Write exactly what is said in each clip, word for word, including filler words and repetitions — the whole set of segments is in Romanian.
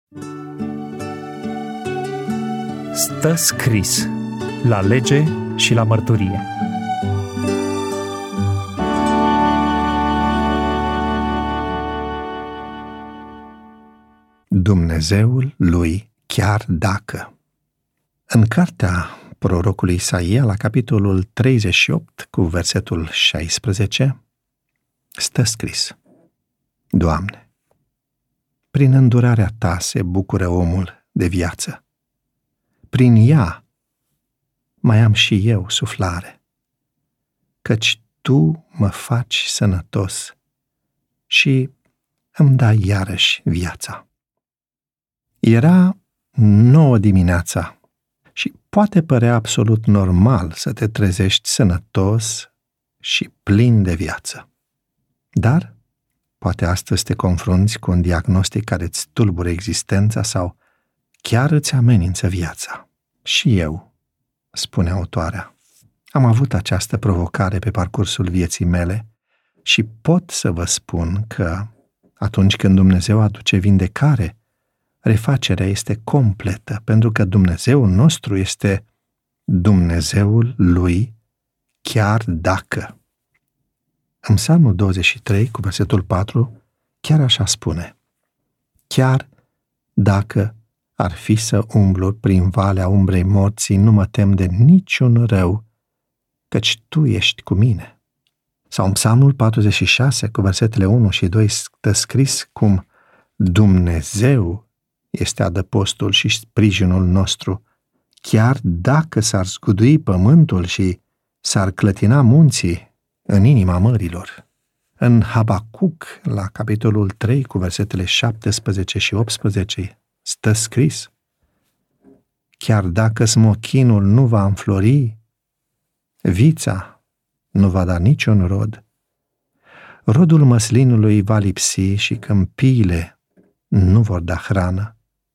Stă scris la lege și la mărturie. Dumnezeul lui chiar dacă. În cartea prorocului Isaia, la capitolul treizeci și opt, cu versetul șaisprezece, stă scris: Doamne, prin îndurarea Ta se bucură omul de viață. Prin ea mai am și eu suflare, căci Tu mă faci sănătos și îmi dai iarăși viața. Era nouă dimineața și poate părea absolut normal să te trezești sănătos și plin de viață. Dar poate astăzi te confrunți cu un diagnostic care îți tulbură existența sau chiar îți amenință viața. Și eu, spune autoarea, am avut această provocare pe parcursul vieții mele și pot să vă spun că atunci când Dumnezeu aduce vindecare, refacerea este completă, pentru că Dumnezeul nostru este Dumnezeul lui chiar dacă. În Psalmul douăzeci și trei, cu versetul patru, chiar așa spune: chiar dacă ar fi să umblu prin valea umbrei morții, nu mă tem de niciun rău, căci Tu ești cu mine. Sau în Psalmul patruzeci și șase, cu versetele unu și doi, stă scris cum Dumnezeu este adăpostul și sprijinul nostru, chiar dacă s-ar zgudui pământul și s-ar clătina munții în inima mărilor. În Habacuc, la capitolul trei, cu versetele șaptesprezece și optsprezece, stă scris: chiar dacă smochinul nu va înflori, vița nu va da niciun rod, rodul măslinului va lipsi și câmpiile nu vor da hrană,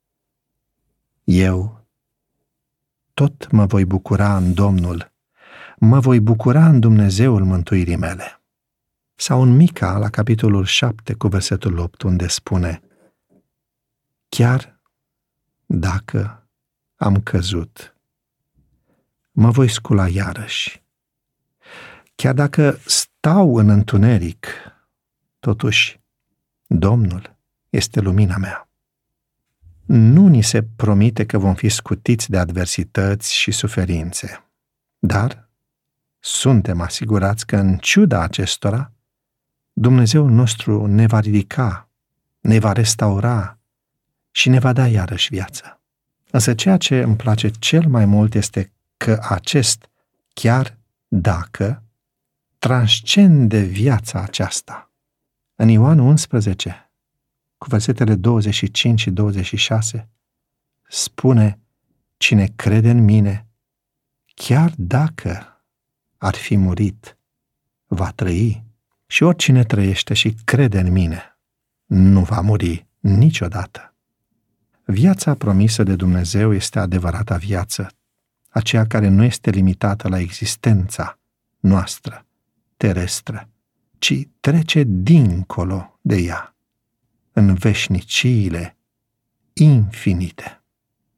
eu tot mă voi bucura în Domnul, mă voi bucura în Dumnezeul mântuirii mele. Sau în Mica, la capitolul șapte, cu versetul opt, unde spune: chiar dacă am căzut, mă voi scula iarăși. Chiar dacă stau în întuneric, totuși Domnul este lumina mea. Nu ni se promite că vom fi scutiți de adversități și suferințe, dar suntem asigurați că în ciuda acestora, Dumnezeul nostru ne va ridica, ne va restaura și ne va da iarăși viață. Însă ceea ce îmi place cel mai mult este că acest chiar dacă transcende viața aceasta. În Ioan unsprezece, cu versetele douăzeci și cinci și douăzeci și șase, spune: cine crede în mine, chiar dacă ar fi murit, va trăi. Și oricine trăiește și crede în mine, nu va muri niciodată. Viața promisă de Dumnezeu este adevărata viață, aceea care nu este limitată la existența noastră, terestră, ci trece dincolo de ea, în veșniciile infinite.